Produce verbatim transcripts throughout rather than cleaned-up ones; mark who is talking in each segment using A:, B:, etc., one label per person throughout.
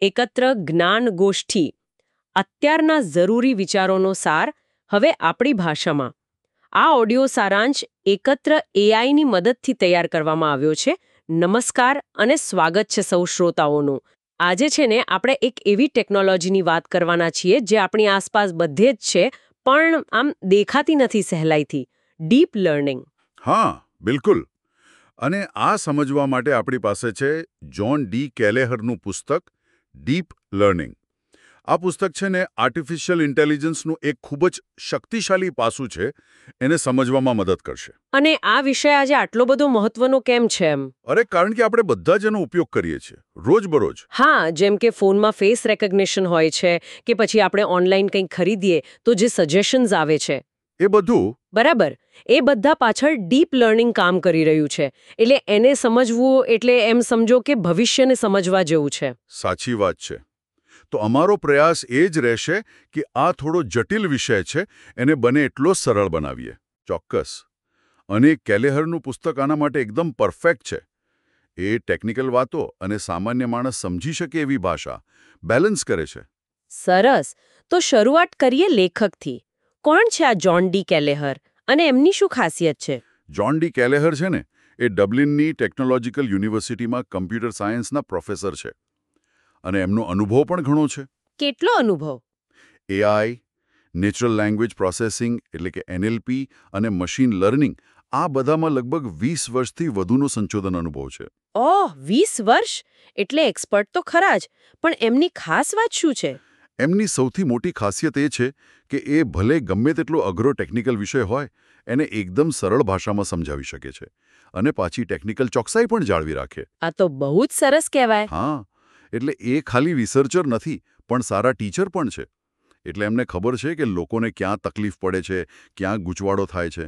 A: એકત્ર જ્ઞાન ગોષ્ઠી, અત્યારના જરૂરી વિચારોનો સાર હવે આપણી ભાષામાં. આ ઓડિયો સારાંશ એકત્ર એઆઈની મદદથી તૈયાર કરવામાં આવ્યો છે. નમસ્કાર અને સ્વાગત છે સૌ શ્રોતાઓનું. આજે છે ને આપણે એક એવી ટેકનોલોજીની વાત કરવાના છીએ જે આપણી આસપાસ બધે જ છે, પણ આમ દેખાતી નથી સહેલાઈથી. Deep learning.
B: હા, બિલકુલ. અને આ સમજવા માટે આપણી પાસે છે જ્હોન ડી કેલેહરનું પુસ્તક ડીપ લર્નિંગ. આ પુસ્તક છે ને આર્ટિફિશિયલ ઇન્ટેલિજન્સનું એક ખૂબ જ શક્તિશાળી પાસું છે, એને સમજવામાં મદદ કરશે.
A: અને આ વિષય આજે આટલો બધો મહત્વનો કેમ છે એમ?
B: અરે કારણ કે આપણે બધા જ એનો ઉપયોગ કરીએ છીએ રોજબરોજ.
A: હા, જેમ કે ફોનમાં ફેસ રેકગ્નિશન હોય છે કે પછી આપણે ઓનલાઈન કંઈક ખરીદીએ તો જે સજેશન્સ આવે છે
B: એ બધું.
A: બરાબર. એ બધા પાછળ ડીપ લર્નિંગ કામ કરી રહ્યું છે. એટલે એને સમજવું એટલે એમ સમજો કે ભવિષ્યને સમજવા જેવું છે.
B: સાચી વાત છે. તો અમારો પ્રયાસ એ જ રહેશે કે આ થોડો જટિલ વિષય છે એને બને એટલો સરળ બનાવીએ. ચોક્કસ. અને કેલેહરનું પુસ્તક આના માટે એકદમ પરફેક્ટ છે. એ ટેકનિકલ વાતો અને સામાન્ય માણસ સમજી શકે એવી ભાષા બેલેન્સ કરે છે.
A: સરસ. તો શરૂઆત કરીએ લેખકથી. કોણ છે આ જ્હોન ડી કેલેહર અને એમની શું ખાસિયત છે?
B: જ્હોન ડી કેલેહર છે ને એ ડબલિનની ટેકનોલોજીકલ યુનિવર્સિટીમાં કમ્પ્યુટર સાયન્સના પ્રોફેસર છે. અને એમનો અનુભવ પણ ઘણો છે.
A: કેટલો અનુભવ?
B: એઆઈ, નેચરલ લેંગ્વેજ પ્રોસેસિંગ એટલે કે એનએલપી અને મશીન લર્નિંગ, આ બધામાં લગભગ વીસ વર્ષથી વધુનો સંશોધન અનુભવ છે.
A: ઓહ, વીસ વર્ષ! એટલે એક્સપર્ટ તો ખરા જ, પણ એમની ખાસ વાત શું છે?
B: એમની સૌથી મોટી ખાસિયત એ છે કે એ ભલે ગમે તેટલો અઘરો ટેકનિકલ વિષય હોય એને એકદમ સરળ ભાષામાં સમજાવી શકે છે અને પાછી ટેકનિકલ ચોકસાઈ પણ જાળવી રાખે.
A: આ તો બહુ જ સરસ કહેવાય.
B: હા, એટલે એ ખાલી રિસર્ચર નથી પણ સારા ટીચર પણ છે. એટલે એમને ખબર છે કે લોકોને ક્યાં તકલીફ પડે છે, ક્યાં ગૂંચવાડો થાય છે.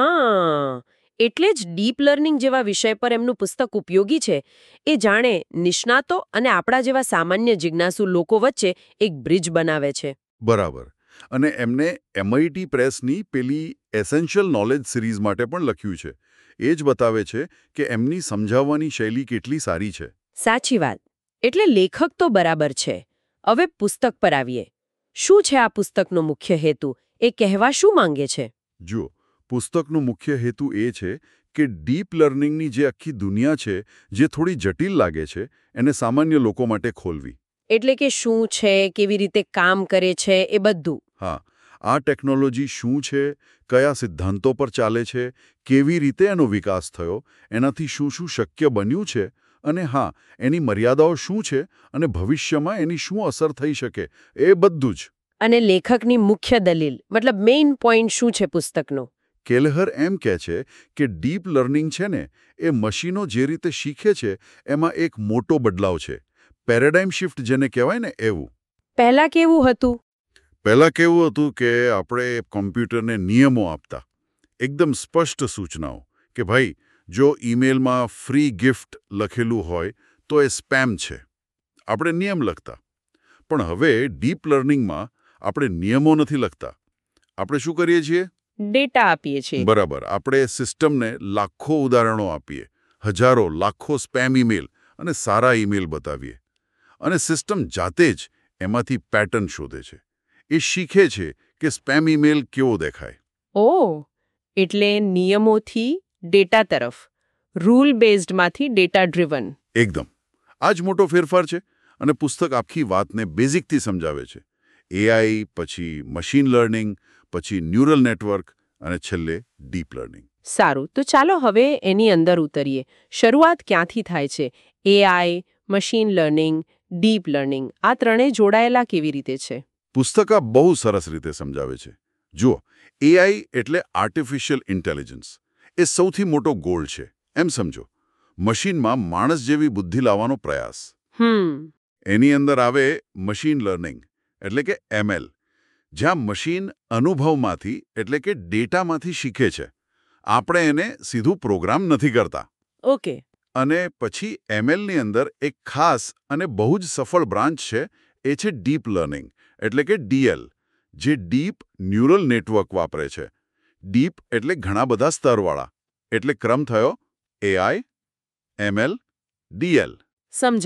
A: હા, એટલે જ ડીપ લર્નિંગ જેવા વિષય પર એમનું પુસ્તક ઉપયોગી છે. એ જાણે નિષ્ણાતો અને આપણા જેવા સામાન્ય જિજ્ઞાસુ લોકો વચ્ચે એક બ્રિજ બનાવે છે.
B: બરાબર. અને એમને એમઆઈટી પ્રેસની પેલી એસેન્શિયલ નોલેજ સિરીઝ માટે પણ લખ્યું છે. એ જ બતાવે છે કે એમની સમજાવવાની શૈલી કેટલી સારી છે.
A: સાચી વાત. એટલે લેખક તો બરાબર છે. હવે પુસ્તક પર આવીએ. શું છે આ પુસ્તકનો મુખ્ય હેતુ? એ કહેવા શું માંગે છે?
B: જુઓ, પુસ્તકનો મુખ્ય હેતુ એ છે કે ડીપ લર્નિંગની જે આખી દુનિયા છે, જે થોડી જટિલ લાગે છે, એને સામાન્ય લોકો માટે ખોલવી.
A: એટલે કે શું છે, કેવી રીતે કામ કરે છે, એ બધું.
B: હા, આ ટેકનોલોજી શું છે, કયા સિદ્ધાંતો પર ચાલે છે, કેવી રીતે એનો વિકાસ થયો, એનાથી શું શું શક્ય બન્યું છે, અને હા, એની મર્યાદાઓ શું છે અને ભવિષ્યમાં એની શું અસર થઈ શકે, એ બધું જ.
A: અને લેખકની મુખ્ય દલીલ, મતલબ મેઇન પોઈન્ટ શું છે પુસ્તકનો?
B: કેલેહર એમ કહે છે કે ડીપ લર્નિંગ છે ને એ મશીનો જે રીતે શીખે છે એમાં એક મોટો બદલાવ છે. પેરેડાઇમ શિફ્ટ જેને કહેવાય ને એવું.
A: પહેલા કેવું હતું?
B: પહેલા કેવું હતું કે આપણે કોમ્પ્યુટરને નિયમો આપતા, એકદમ સ્પષ્ટ સૂચનાઓ કે ભાઈ જો ઈમેલમાં ફ્રી ગિફ્ટ લખેલું હોય તો એ સ્પેમ છે. આપણે નિયમ લખતા. પણ હવે ડીપ લર્નિંગમાં આપણે નિયમો નથી લખતા. આપણે શું કરીએ છીએ?
A: ડેટા આપીએ છીએ.
B: બરાબર. આપણે સિસ્ટમને લાખો ઉદાહરણો આપીએ, હજારો લાખો સ્પેમ ઈમેલ અને સારા ઈમેલ બતાવીએ. અને સિસ્ટમ જાતે જ એમાંથી પેટર્ન શોધે છે. એ શીખે છે કે સ્પેમ ઈમેલ કેવો દેખાય.
A: ઓહ, એટલે નિયમોથી ડેટા તરફ, રૂલ બેઝડમાંથી ડેટા ડ્રિવન.
B: એકદમ. આ જ મોટો ફેરફાર છે. અને પુસ્તક આખી વાતને બેઝિકથી સમજાવે છે. એઆઈ, પછી મશીન લર્નિંગ, પછી ન્યુરલ નેટવર્ક અને છેલ્લે ડીપ લર્નિંગ.
A: સારું, તો ચાલો હવે એની અંદર ઉતરીએ. શરૂઆત ક્યાંથી થાય છે? AI, machine learning, deep learning, આ ત્રણેય જોડાયેલા કેવી રીતે છે?
B: પુસ્તક આ બહુ સરસ રીતે સમજાવે છે. જુઓ, એઆઈ એટલે આર્ટિફિશિયલ ઇન્ટેલિજન્સ. એ સૌથી મોટો ગોલ છે, એમ સમજો. મશીનમાં માણસ જેવી બુદ્ધિ લાવવાનો પ્રયાસ.
A: હમ
B: એની અંદર આવે મશીન લર્નિંગ એટલે કે એમએલ, જ્યાં મશીન અનુભવમાંથી એટલે કે ડેટામાંથી શીખે છે. આપણે એને સીધું પ્રોગ્રામ નથી કરતા.
A: ઓકે.
B: અને પછી એમએલની અંદર એક ખાસ અને બહુ જ સફળ બ્રાન્ચ છે, એ છે ડીપ લર્નિંગ એટલે કે ડીએલ, જે ડીપ ન્યુરલ નેટવર્ક વાપરે છે. ડીપ એટલે ઘણા બધા સ્તરવાળા. એટલે ક્રમ થયો એઆઈ, એમએલ, ડીએલ.
A: સમજાયું.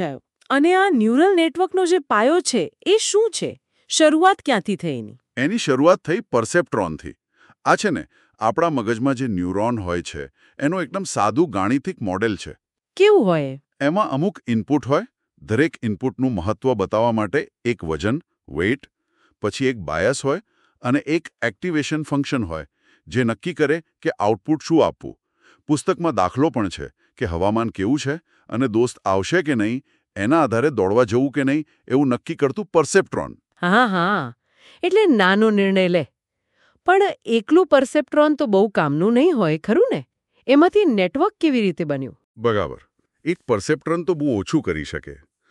C: અને આ ન્યુરલ નેટવર્કનો જે પાયો છે એ શું છે? શરૂઆત ક્યાંથી થઈ એની?
B: એની શરૂઆત થઈ પરસેપ્ટ્રોનથી. આ છે ને આપણા મગજમાં જે ન્યુરોન હોય છે એનું એકદમ સાદું ગાણિતિક મોડેલ છે.
C: કેવું હોય?
B: એમાં અમુક ઇનપુટ હોય. દરેક ઇનપુટનું મહત્વ બતાવવા માટે એક વજન, વેઇટ, પછી એક બાયસ હોય અને એક એક્ટિવેશન ફંક્શન હોય જે નક્કી કરે કે આઉટપુટ શું આપવું. પુસ્તકમાં દાખલો પણ છે કે હવામાન કેવું છે અને દોસ્ત આવશે કે નહીં એના આધારે દોડવા જવું કે નહીં એવું નક્કી કરતું પરસેપ્ટ્રોન.
C: હા હા, એટલે નાનો નિર્ણય લે. પણ એકલું પરસેપ્ટ્રોન તો બહુ કામનું નહીં હોય, ખરું ને? એમાંથી નેટવર્ક કેવી રીતે બન્યું?
B: બરાબર. એક પરસેપ્ટ્રોન તો બહુ ઓછું કરી શકે.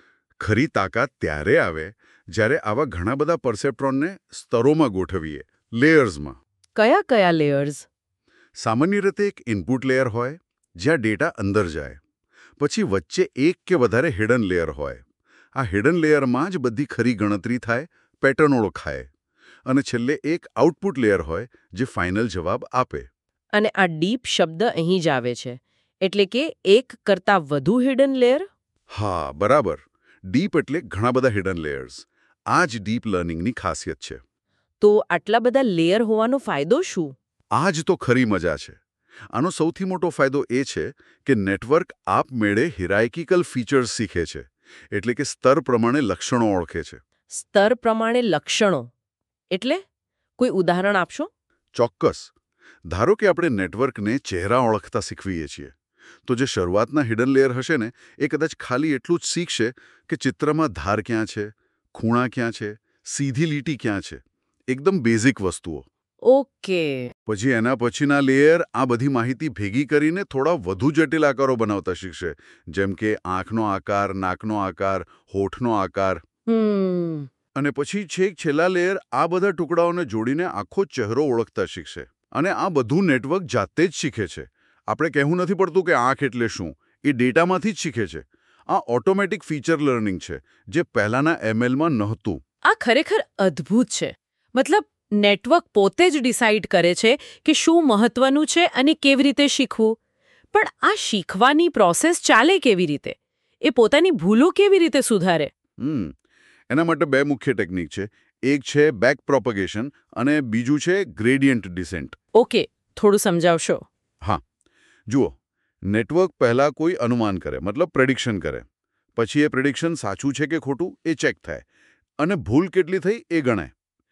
B: ખરી તાકાત ત્યારે આવે જ્યારે આવા ઘણા બધા પરસેપ્ટ્રોનને સ્તરોમાં ગોઠવીએ, લેયર્સમાં.
C: કયા કયા લેયર્સ?
B: સામાન્ય રીતે એક ઇનપુટ લેયર હોય જ્યાં ડેટા અંદર જાય. પછી વચ્ચે એક કે વધારે હિડન લેયર હોય. આ હિડન લેયરમાં જ બધી ખરી ગણતરી થાય, પેટર્ન ઓળખાય. અને છેલ્લે એક આઉટપુટ લેયર હોય જે ફાઇનલ જવાબ આપે.
C: અને આ ડીપ શબ્દ અહીં જ આવે છે, એટલે કે એક કરતાં વધુ હિડન લેયર?
B: હા, બરાબર. ડીપ એટલે ઘણા બધા હિડન લેયર્સ. આ જ ડીપ લર્નિંગની ખાસિયત છે.
C: તો આટલા બધા લેયર હોવાનો ફાયદો શું?
B: આ જ તો ખરી મજા છે. આનો સૌથી મોટો ફાયદો એ છે કે નેટવર્ક આપમેળે હિરાર્કિકલ ફીચર્સ શીખે છે. એટલે કે સ્તર પ્રમાણે લક્ષણો ઓળખે છે.
C: સ્તર પ્રમાણે લક્ષણો એટલે? કોઈ ઉદાહરણ આપશો?
B: ચોક્કસ. ધારો કે આપણે નેટવર્કને ચહેરા ઓળખતા શીખવીએ છીએ. તો જે શરૂઆતના હિડન લેયર હશે ને એ કદાચ ખાલી એટલું જ શીખશે કે ચિત્રમાં ધાર ક્યાં છે, ખૂણા ક્યાં છે, સીધી લીટી ક્યાં છે. એકદમ બેઝિક વસ્તુઓ.
C: ઓકે.
B: પછી એના પછીના લેયર આ બધી માહિતી ભેગી કરીને થોડા વધુ જટિલ આકારો બનાવતા શીખશે. જેમ કે આંખનો આકાર, નાકનો આકાર, હોઠનો આકાર.
C: હમ.
B: અને પછી છેક છેલ્લા લેયર આ બધા ટુકડાઓને જોડીને આખો ચહેરો ઓળખતા શીખશે. અને આ બધું નેટવર્ક જાતે જ શીખે છે. આપણે કહેવું નથી પડતું કે આંખ એટલે શું. એ ડેટામાંથી જ શીખે છે. આ ઓટોમેટિક ફીચર લર્નિંગ છે જે પહેલાના એમએલમાં નહોતું.
C: આ ખરેખર અદ્ભુત છે. મતલબ નેટવર્ક પોતે જ ડિસાઇડ કરે છે કે શું મહત્વનું છે અને કેવી રીતે શીખવું. પણ આ શીખવાની પ્રોસેસ ચાલે કેવી રીતે? એ પોતાની ભૂલો કેવી રીતે સુધારે?
B: હમ એના માટે બે મુખ્ય ટેકનિક છે. એક છે બેક પ્રોપગેશન અને બીજું છે ગ્રેડિયન્ટ ડિસેન્ટ.
C: ઓકે, થોડું સમજાવશો?
B: હા, જુઓ. નેટવર્ક પહેલા કોઈ અનુમાન કરે, મતલબ પ્રેડિક્શન કરે. પછી એ પ્રેડિક્શન સાચું છે કે ખોટું એ ચેક થાય અને ભૂલ કેટલી થઈ એ ગણાય.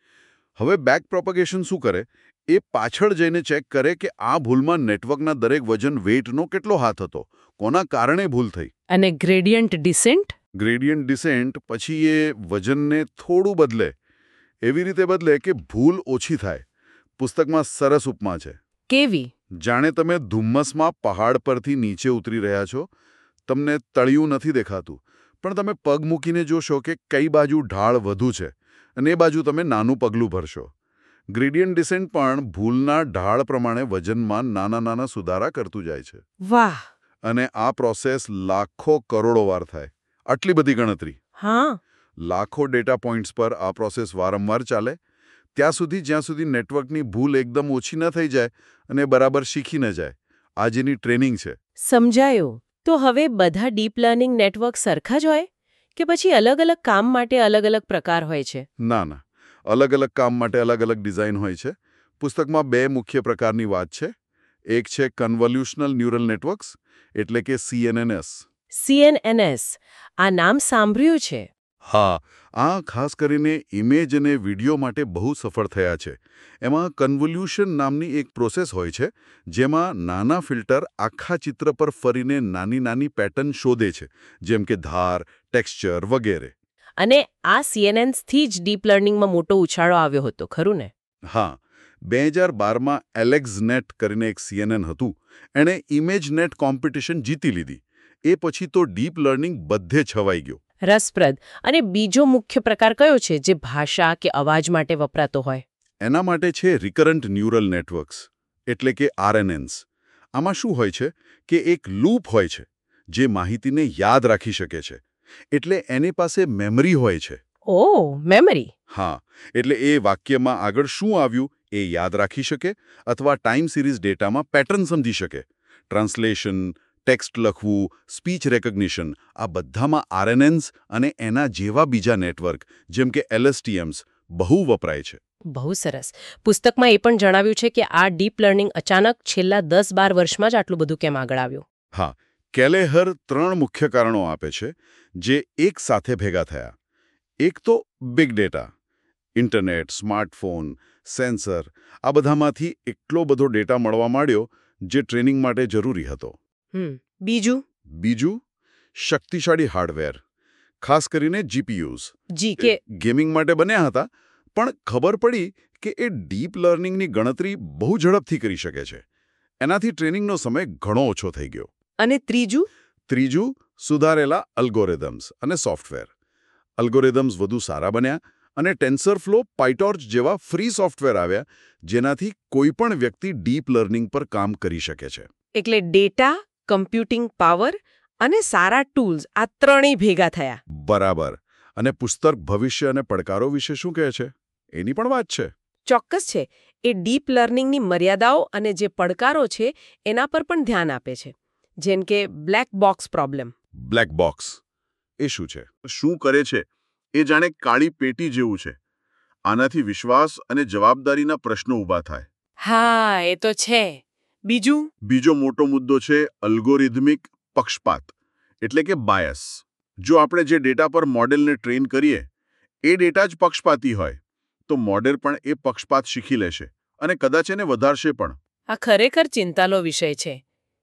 B: હવે બેક પ્રોપગેશન શું કરે? એ પાછળ જઈને ચેક કરે કે આ ભૂલમાં નેટવર્કના દરેક વજન વેઇટનો કેટલો હાથ હતો, કોના કારણે ભૂલ થઈ.
C: અને ગ્રેડિયન્ટ ડિસેન્ટ?
B: ગ્રેડિયન્ટ ડિસેન્ટ પછી એ વજનને થોડું બદલે. એવી રીતે બદલે કે ભૂલ ઓછી થાય. પુસ્તકમાં સરસ ઉપમા છે.
C: કેવી?
B: જાણે તમે ધુમ્મસમાં પહાડ પરથી નીચે ઉતરી રહ્યા છો. તમને તળિયું નથી દેખાતું, પણ તમે પગ મૂકીને જોશો કે કઈ બાજુ ઢાળ વધુ છે અને એ બાજુ તમે નાનું પગલું ભરશો. ગ્રેડિયન્ટ ડિસેન્ટ પણ ભૂલના ઢાળ પ્રમાણે વજનમાં નાના નાના સુધારા કરતું જાય છે.
C: વાહ!
B: અને આ પ્રોસેસ લાખો કરોડો વાર થાય. આટલી બધી ગણતરી.
C: હા.
B: લાખો ડેટા પોઇન્ટ્સ પર આ પ્રોસેસ વારંવાર ચાલે. ત્યાં સુધી જ્યાં સુધી નેટવર્કની ભૂલ એકદમ ઓછી ન થઈ જાય અને બરાબર શીખી ન જાય. આ જેની ટ્રેનિંગ છે.
C: સમજાયું. તો હવે બધા ડીપ લર્નિંગ નેટવર્ક સરખા જ હોય કે પછી અલગ અલગ કામ માટે અલગ અલગ પ્રકાર હોય છે?
B: ના ના, અલગ અલગ કામ માટે અલગ અલગ ડિઝાઇન હોય છે. પુસ્તકમાં બે મુખ્ય પ્રકારની વાત છે. એક છે કન્વોલ્યુશનલ ન્યુરલ નેટવર્ક્સ, એટલે કે C N N S.
C: C N N S. આ નામ સાંભળ્યું છે.
B: હા, આ ખાસ કરીને ઇમેજ અને વિડિયો માટે બહુ સફળ થયા છે. એમાં કન્વોલ્યુશન નામની એક પ્રોસેસ હોય છે જેમાં નાના ફિલ્ટર આખા ચિત્ર પર ફરીને નાની નાની પેટર્ન શોધે છે, જેમ કે ધાર, ટેક્સચર વગેરે.
C: અને આ સી એન એન થી જ ડીપ લર્નિંગમાં મોટો ઉછાળો આવ્યો હતો, ખરું ને?
B: હા, બે હજાર બારમાં એલેક્સનેટ કરીને એક સી એન એન હતું. એણે ઇમેજનેટ કોમ્પિટિશન જીતી લીધી. એ પછી તો ડીપ લર્નિંગ બધે છવાઈ ગયો.
C: રસપ્રદ. અને બીજો મુખ્ય પ્રકાર કયો છે જે ભાષા કે અવાજ માટે વપરાતો હોય?
B: એના માટે છે રિકરન્ટ ન્યુરલ નેટવર્ક્સ, એટલે કે આર એન એન્સ. આમાં શું હોય છે કે એક લૂપ હોય છે જે માહિતીને યાદ રાખી શકે છે. એટલે એની પાસે મેમરી હોય છે.
C: ઓહ, મેમરી.
B: હા, એટલે એ વાક્યમાં આગળ શું આવ્યું એ યાદ રાખી શકે અથવા ટાઈમ સિરીઝ ડેટામાં પેટર્ન સમજી શકે. ટ્રાન્સલેશન, ટેક્સ્ટ લખવું, સ્પીચ રેકગ્નિશન, આ બધામાં આરએનએન્સ અને એના જેવા બીજા નેટવર્ક જેમ કે એલએસટીએમ્સ બહુ વપરાય છે.
A: બહુ સરસ. પુસ્તકમાં એ પણ જણાવ્યું છે કે આ ડીપ લર્નિંગ અચાનક છેલ્લા દસ બાર વર્ષમાં જ આટલું બધું કેમ આગળ આવ્યું?
B: હા, કેલેહર ત્રણ મુખ્ય કારણો આપે છે જે એક સાથે ભેગા થયા. એક તો big data. Internet, smartphone, sensor આ બધામાંથી એટલો બધો ડેટા મળવા માંડ્યો જે ટ્રેનિંગ માટે જરૂરી હતો.
A: હમ બીજું
B: બીજું શક્તિશાળી હાર્ડવેર, ખાસ કરીને જીપીયુઝ.
A: જી કે
B: ગેમિંગ માટે બન્યા હતા, પણ ખબર પડી કે એ ડીપ લર્નિંગની ગણતરી બહુ ઝડપથી કરી શકે છે. એનાથી ટ્રેનિંગનો સમય ઘણો ઓછો થઈ ગયો.
A: અને ત્રીજું
B: ત્રીજું સુધારેલા અલ્ગોરિધમ્સ અને સોફ્ટવેર. અલ્ગોરિધમ્સ વધુ સારા બન્યા અને ટેન્સરફ્લો, પાયટોર્ચ જેવા ફ્રી સોફ્ટવેર આવ્યા જેનાથી કોઈપણ વ્યક્તિ ડીપ લર્નિંગ પર કામ કરી શકે છે.
A: એટલે ડેટા, કમ્પ્યુટિંગ પાવર અને સારા ટૂલ્સ આ ત્રણેય ભેગા થયા.
B: બરાબર. અને પુસ્તક ભવિષ્ય અને પડકારો વિશે શું કહે છે એની પણ વાત છે.
A: ચોક્કસ છે. એ ડીપ લર્નિંગની મર્યાદાઓ અને જે પડકારો છે એના પર પણ ધ્યાન આપે છે. જેમ કે black box problem.
B: Black box એ શું છે? શું કરે છે એ જાણે કાળી પેટી જેવું છે. આનાથી વિશ્વાસ અને જવાબદારીના પ્રશ્નો ઊભા થાય.
C: હા, એ તો છે. બીજું
B: બીજો મોટો મુદ્દો છે અલ્ગોરિધમિક પક્ષપાત, એટલે કે બાયસ. જો આપણે જે ડેટા પર મોડેલને ટ્રેન કરીએ એ ડેટા જ પક્ષપાતી હોય તો મોડેલ પણ એ પક્ષપાત શીખી લેશે અને કદાચ એને વધારશે પણ.
C: આ ખરેખર ચિંતાનો વિષય છે.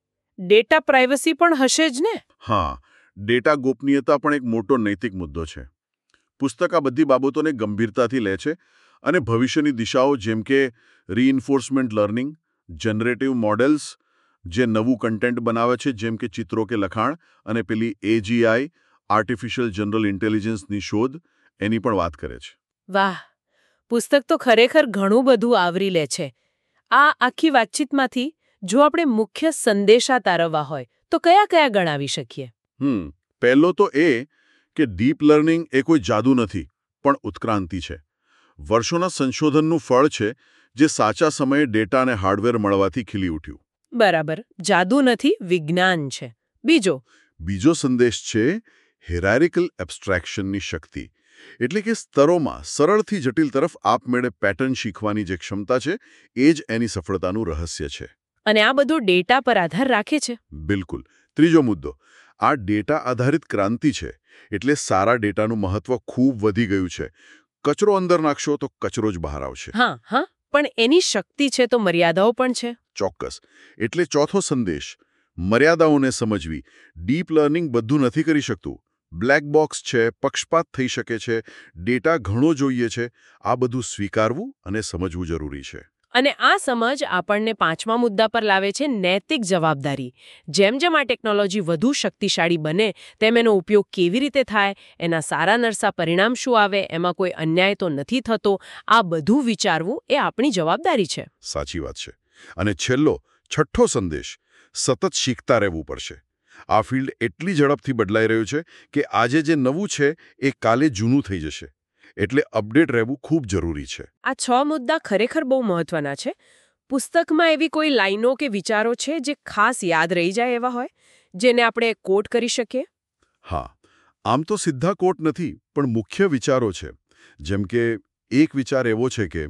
C: ડેટા પ્રાઇવસી પણ હશે જ ને?
B: હા, ડેટા ગોપનીયતા પણ એક મોટો નૈતિક મુદ્દો છે. પુસ્તક આ બધી બાબતોને ગંભીરતાથી લે છે અને ભવિષ્યની દિશાઓ જેમ કે રીઇન્ફોર્સમેન્ટ લર્નિંગ, જનરેટિવ મોડેલ્સ જે નવું કન્ટેન્ટ બનાવે છે જેમ કે ચિત્રો કે લખાણ, અને પેલી એજીઆઈ આર્ટિફિશિયલ જનરલ ઇન્ટેલિજન્સની શોધ એની પણ વાત કરે છે.
C: વાહ, પુસ્તક તો ખરેખર ઘણું બધું આવરી લે છે. આ આખી વાતચીતમાંથી જો આપણે મુખ્ય સંદેશા તારવવા હોય તો કયા કયા ગણાવી શકીએ?
B: હમ પહેલો તો એ કે ડીપ લર્નિંગ એ કોઈ જાદુ નથી, પણ ઉત્ક્રાંતિ છે. વર્ષોના સંશોધનનું ફળ છે જે સાચા સમયે ડેટા અને હાર્ડવેર મળવાથી ખીલી ઉઠ્યું.
C: બરાબર, જાદુ નથી, વિજ્ઞાન છે. બીજો
B: બીજો સંદેશ છે હિરારિકલ એબ્સ્ટ્રેક્શનની શક્તિ, એટલે કે સ્તરોમાં સરળથી જટિલ તરફ આપમેળે પેટર્ન શીખવાની જે ક્ષમતા છે એ જ એની સફળતાનું રહસ્ય છે.
C: અને આ બધું ડેટા પર આધાર રાખે છે.
B: બિલકુલ. ત્રીજો મુદ્દો, આ ડેટા આધારિત ક્રાંતિ છે, એટલે સારા ડેટાનું મહત્વ ખૂબ વધી ગયું છે. કચરો અંદર નાખશો તો કચરો જ બહાર આવશે.
C: હા હા પણ એની શક્તિ છે તો મર્યાદાઓ પણ છે.
B: ચોક્કસ. એટલે ચોથો સંદેશ, મર્યાદાઓને સમજવી. ડીપ લર્નિંગ બધું નથી કરી શકતું. બ્લેક બોક્સ છે, પક્ષપાત થઈ શકે છે, ડેટા ઘણો જોઈએ છે. આ બધું સ્વીકારવું અને સમજવું જરૂરી છે.
C: અને આ સમજ આપણને પાંચમા મુદ્દા પર લાવે છે, નૈતિક જવાબદારી. જેમ જેમ આ ટેકનોલોજી વધુ શક્તિશાળી બને તેમ એનો ઉપયોગ કેવી રીતે થાય, એના સારા નરસા પરિણામ શું આવે, એમાં કોઈ અન્યાય તો નથી થતો, આ બધું વિચારવું એ આપણી જવાબદારી છે.
B: સાચી વાત છે. અને છેલ્લો, છઠ્ઠો સંદેશ, સતત શીખતા રહેવું પડશે. આ ફિલ્ડ એટલી ઝડપથી બદલાઈ રહ્યું છે કે આજે જે નવું છે એ કાલે જૂનું થઈ જશે. એટલે અપડેટ રહેવું ખૂબ જરૂરી છે.
A: આ છ મુદ્દા ખરેખર બહુ મહત્વના છે. પુસ્તકમાં એવી કોઈ લાઈનો કે વિચારો છે જે ખાસ યાદ રહી જાય એવા હોય, જેને આપણે કોટ કરી શકીએ?
B: હા, આમ તો સીધા કોટ નથી, પણ મુખ્ય વિચારો છે. જેમ કે એક વિચાર એવો છે કે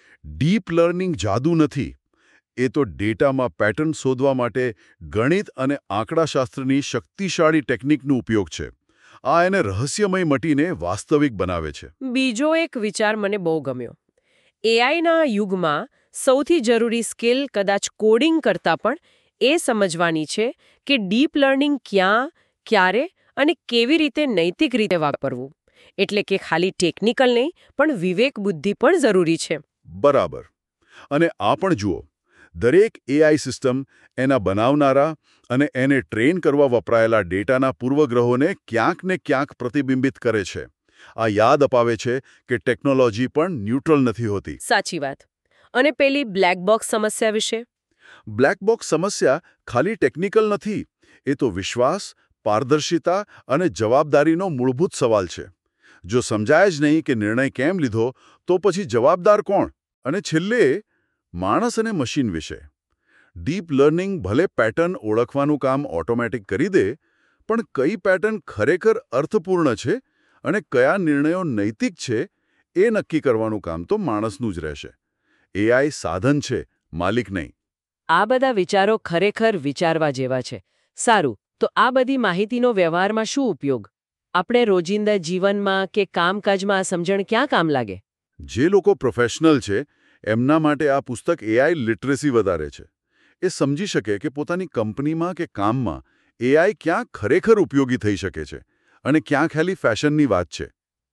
B: ડીપ લર્નિંગ જાદુ નથી, એ તો ડેટામાં પેટર્ન શોધવા માટે ગણિત અને આંકડાશાસ્ત્રની શક્તિશાળી ટેકનિકનો ઉપયોગ છે. આ એને રહસ્યમય મટીને વાસ્તવિક બનાવે છે.
A: બીજો એક વિચાર મને બહુ ગમ્યો. એઆઈના યુગમાં સૌથી જરૂરી સ્કિલ કદાચ કોડિંગ કરતાં પણ એ સમજવાની છે કે ડીપ લર્નિંગ ક્યાં, ક્યારે અને કેવી રીતે નૈતિક રીતે વાપરવું. એટલે કે ખાલી ટેકનિકલ નહીં, પણ વિવેક બુદ્ધિ પણ જરૂરી છે.
B: બરાબર. અને આ પણ જુઓ, દરેક એઆઈ સિસ્ટમ એના બનાવનારા અને એને ટ્રેન કરવા વપરાયેલા ડેટાના પૂર્વગ્રહોને ક્યાંક ને ક્યાંક પ્રતિબિંબિત કરે છે. આ યાદ અપાવે છે કે ટેકનોલોજી પણ ન્યુટ્રલ નથી હોતી.
A: સાચી વાત. અને પેલી બ્લેક બોક્સ સમસ્યા વિશે?
B: બ્લેક બોક્સ સમસ્યા ખાલી ટેકનિકલ નથી, એ તો વિશ્વાસ, પારદર્શિતા અને જવાબદારીનો મૂળભૂત સવાલ છે. જો સમજાય જ નહીં કે નિર્ણય કેમ લીધો, તો પછી જવાબદાર કોણ? અને છેલ્લે માણસ અને મશીન વિશે. ડીપ લર્નિંગ ભલે પેટર્ન ઓળખવાનું કામ ઓટોમેટિક કરી દે, પણ કઈ પેટર્ન ખરેખર અર્થપૂર્ણ છે અને કયા નિર્ણયો નૈતિક છે એ નક્કી કરવાનું કામ તો માણસનું જ રહેશે. એઆઈ સાધન છે, માલિક નહીં.
A: આ બધા વિચારો ખરેખર વિચારવા જેવા છે. સારું, તો આ બધી માહિતીનો વ્યવહારમાં શું ઉપયોગ? આપણે રોજિંદા જીવનમાં કે કામકાજમાં આ સમજણ ક્યાં કામ લાગે?
B: જે લોકો પ્રોફેશનલ છે એમના માટે આ પુસ્તક એઆઈ લિટરેસી વધારે છે. એ સમજી શકે કે પોતાની કંપનીમાં કે કામમાં એઆઈ ક્યાં ખરેખર ઉપયોગી થઈ શકે છે અને ક્યાં ખાલી ફેશનની વાત છે.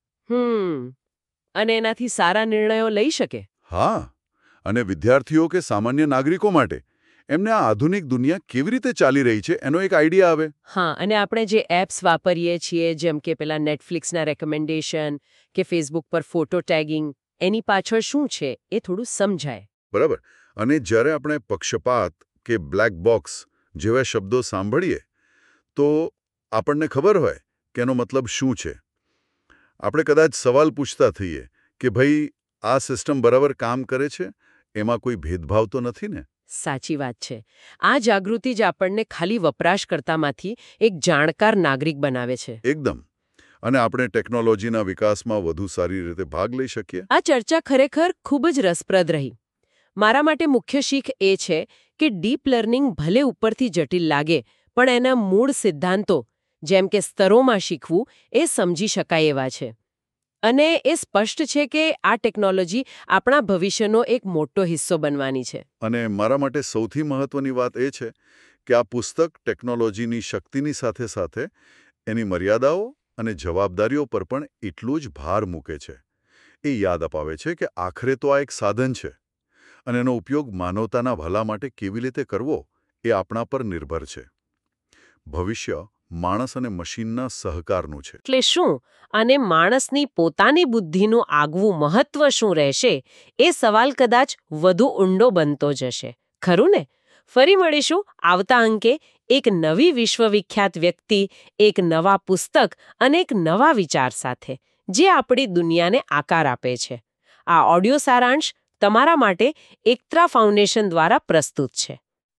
A: હમ અને એનાથી સારા નિર્ણયો લઈ શકે.
B: હા, અને વિદ્યાર્થીઓ કે સામાન્ય નાગરિકો માટે એમને આ આધુનિક દુનિયા કેવી રીતે ચાલી રહી છે એનો એક આઈડિયા આવે.
A: હા, અને આપણે જે એપ્સ વાપરીએ છીએ, જેમ કે પેલા નેટફ્લિક્સના રેકમેન્ડેશન કે ફેસબુક પર ફોટો ટેગિંગ, એની પાછળ શું છે એ થોડું સમજાય.
B: બરાબર. અને જ્યારે આપણે પક્ષપાત કે બ્લેક બોક્સ જેવા શબ્દો સાંભળીએ તો આપણને ખબર હોય કે એનો મતલબ શું છે. આપણે કદાચ સવાલ પૂછતા થઈએ કે ભાઈ આ સિસ્ટમ બરાબર કામ કરે છે, એમાં કોઈ ભેદભાવ તો નથી ને?
A: સાચી વાત છે. આ જાગૃતિ જ આપણને ખાલી વપરાશકર્તામાંથી એક જાણકાર નાગરિક બનાવે છે.
B: એકદમ. અને આપણે ટેકનોલોજીના વિકાસમાં વધુ સારી રીતે ભાગ લઈ શકીએ.
A: આ ચર્ચા ખરેખર ખૂબ જ રસપ્રદ રહી. મારા માટે મુખ્ય શીખ એ છે કે ડીપ લર્નિંગ ભલે ઉપરથી જટિલ લાગે, પણ એના મૂળ સિદ્ધાંતો, જેમ કે સ્તરોમાં શીખવું, એ સમજી શકાય એવા છે. અને એ સ્પષ્ટ છે કે આ ટેકનોલોજી આપણા ભવિષ્યનો એક મોટો હિસ્સો બનવાની છે.
B: અને મારા માટે સૌથી મહત્વની વાત એ છે કે આ પુસ્તક ટેકનોલોજીની શક્તિની સાથે સાથે એની મર્યાદાઓ અને જવાબદારીઓ પર પણ એટલું જ ભાર મૂકે છે. એ યાદ અપાવે છે કે આખરે તો આ એક સાધન છે અને એનો ઉપયોગ માનવતાના ભલા માટે કેવી રીતે કરવો એ આપણા પર નિર્ભર છે. ભવિષ્ય માણસ અને મશીનના સહકારનું છે.
A: એટલે શું અને માણસની પોતાની બુદ્ધિનું આગવું મહત્વ શું રહેશે, એ સવાલ કદાચ વધુ ઊંડો બનતો જશે. ખરું ને? ફરી મળીશું આવતા અંકે એક નવી વિશ્વવિખ્યાત વ્યક્તિ, એક નવા પુસ્તક અને એક નવા વિચાર સાથે, જે આપણી દુનિયાને આકાર આપે છે. આ ઓડિયો સારાંશ તમારા માટે એકત્રા ફાઉન્ડેશન દ્વારા પ્રસ્તુત છે.